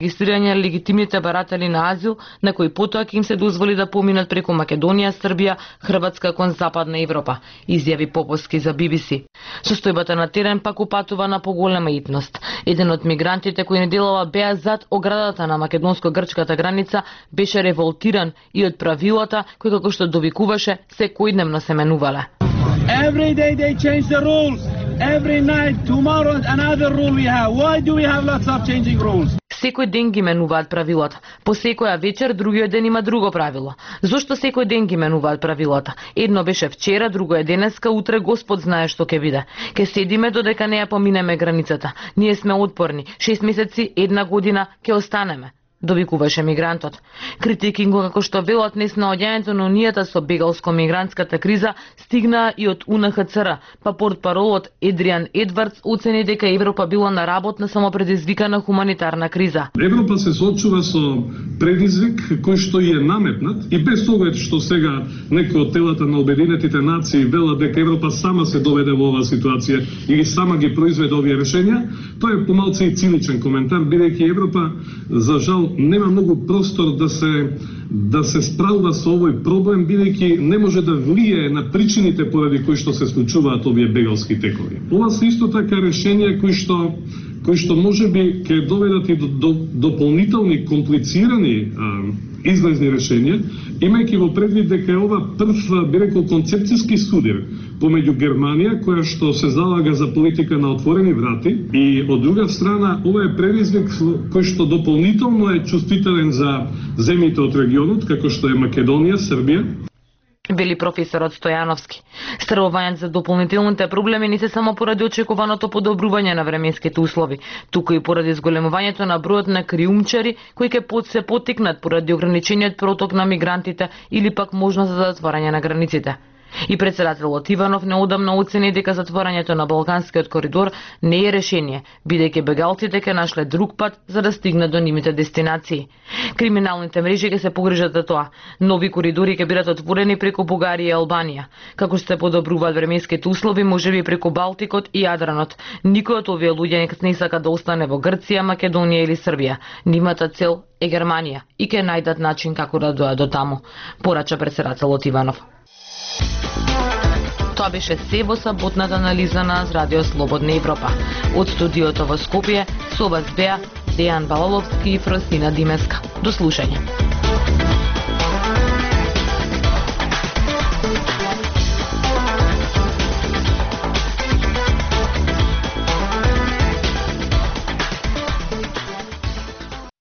регистрирање на легитимните баратели на азил, на кои потоа ќе им се дозволи да поминат преку Македонија, Србија, Хрватска кон Западна Европа, изјави Поповски за BBC. Состојбата на терен пак упатува на поголема итност. Еден од мигрантите кои неделава беа зад оградата на македонско-грчката граница беше револтиран и од правилата кои како што довикуваше секојдневно се менувале. Every day they change the rules. Every night, tomorrow another rule we have. Why do we have lots of changing rules? Секој ден ги менуваат правилата. По секоја вечер другиот ден има друго правило. Зошто секој ден ги менуваат правилата? Едно беше вчера, друго е денеска, утре Господ знае што ќе биде. Ке седиме додека не ја поминеме границата. Ние сме отпорни. 6 месеци, 1 година ќе останеме, довикуваше мигрантот. Критики како што велат днес на одјањето на Унијата со бегалско-мигрантската криза стигнаа и од УНХЦР, па портпаролот Едриан Едвардс оцени дека Европа била на работна самопредизвикана хуманитарна криза. Европа се соочува со предизвик кој што е наметнат и без оглед што сега некои од телата на Обединетите нации велат дека Европа сама се доведе во оваа ситуација или сама ги произведе овие решенија, тоа е помалку и циничен коментар, бидејќи Европа за жал нема многу простор да се справува со овој проблем, бидејќи не може да влие на причините поради кои што се случуваат овие бегалски текови. Ова се исто така решенија кои што можеби ќе доведат и до дополнителни комплицирани излезни решенија, имајќи во предвид дека е ова прв, би рекол, концепцијски судир помеѓу Германија, која што се залага за политика на отворени врати, и од друга страна ова е предизвик кој што дополнително е чувствителен за земјите од регионот, како што е Македонија, Србија, вели професорот Стојановски. Стравувањето за дополнителните проблеми не се само поради очекуваното подобрување на временските услови, туку и поради зголемувањето на бројот на криумчари кои ќе се поттикнат поради ограничениот проток на мигрантите или пак можност за затворање на границите. И председателот Иванов неодамна оцени дека затворањето на Балканскиот коридор не е решение, бидејќи бегалците ќе нашле друг пат за да стигнат до нивните дестинации. Криминалните мрежи ќе се погрижат за тоа. Нови коридори ќе бидат отворени преку Бугарија и Албанија. Како што се подобруваат временските услови, можеби преку Балтикот и Јадранот. Никој од овие луѓе не сака да остане во Грција, Македонија или Србија. Нивната цел е Германија и ќе најдат начин како да дојдат до таму, порача председателот Иванов. Тоа беше се во саботната анализа на Радио Слободна Европа. Од студиото во Скопје со вас беа Дејан Балаловски и Фросина Димеска. До слушање.